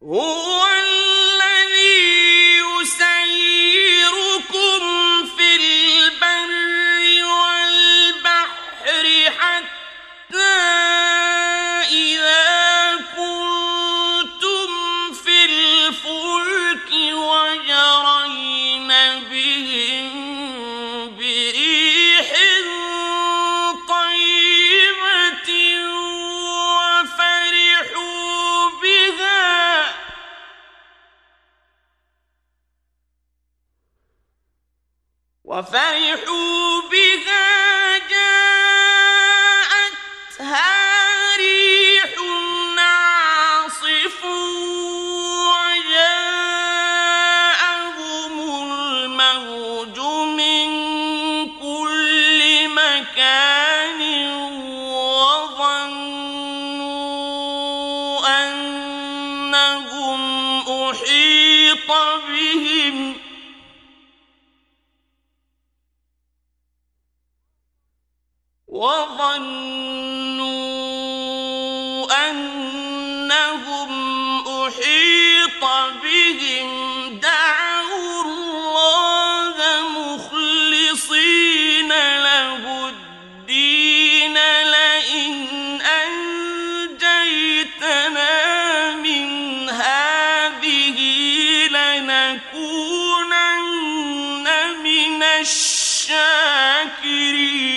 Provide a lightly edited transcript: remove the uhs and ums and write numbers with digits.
هو الذي يسيركم في البر والبحر حتى إذا كنتم في الفلك وجرين بهم بريح طيبة وفرحوا بها جاءتها ريح عاصف وجاءهم الموج من كل مكان وظنوا أنهم أحيط بهم دعوا الله مخلصين له الدين لئن أنجيتنا من هذه لنكونن من الشاكرين.